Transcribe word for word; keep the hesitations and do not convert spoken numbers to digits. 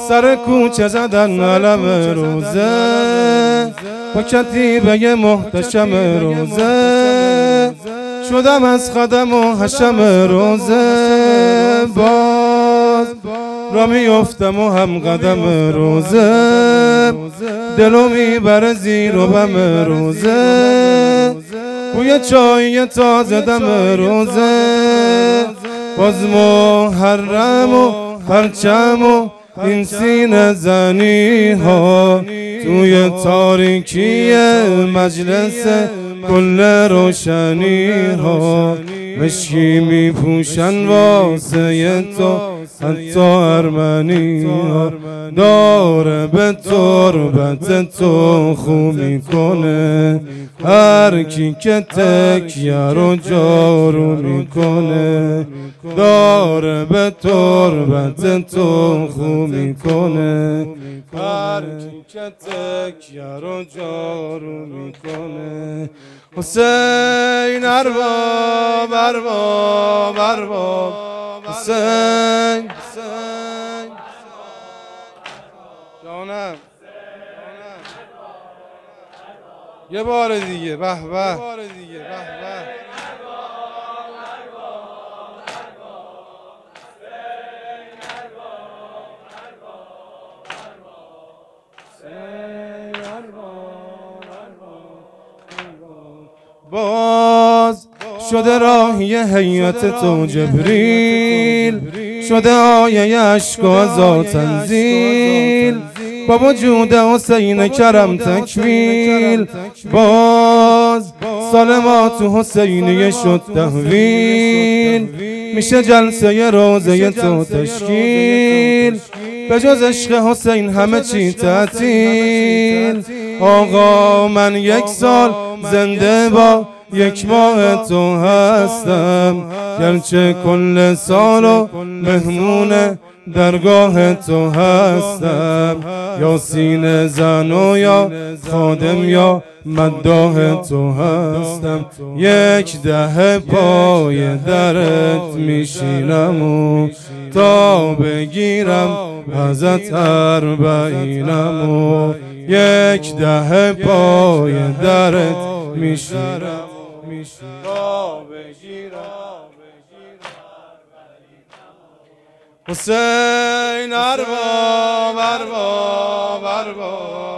سر کوچه زدن علم روزه با کتیبه محتشم روزه شدم از خدم و حشم روزه باز را میفتم و هم قدم روزه دلو میبره زیر و بم روزه بوی چای تازه دم روزه باز محرم و پرچم و این سینه زنی ها توی تاریکی مجلس کل روشنی ها مشکی می پوشن واسه تو حتی ارمنی ها داره به تربت تو خو میکنه هر کی که تکیه رو جارو میکنه داره به تربت تو خو میکنه هر کی که تکیه رو جارو میکنه حسین ارباب ارباب ارباب حسین جانم یه بار دیگه به به باز شده راهی هیئت تو جبریل شده آیه اشک و عزا تنزیل با وجود حسین کرم تکمیل باز سال ما تو حسینیه شد تحویل میشه جلسه روزه تو تشکیل به جز عشق حسین همه چی تعطیل آقا من یک سال زنده با یک ماه تو هستم گرچه کل سالو مهمون درگاه تو هستم یا سینه زن و یا خادم یا مداح تو هستم یک دهه پای درت میشینم و تا بگیرم ازت اربعینم و یک دهه پای درت میشینم تا بگیرم حسین ارباب ارباب ارباب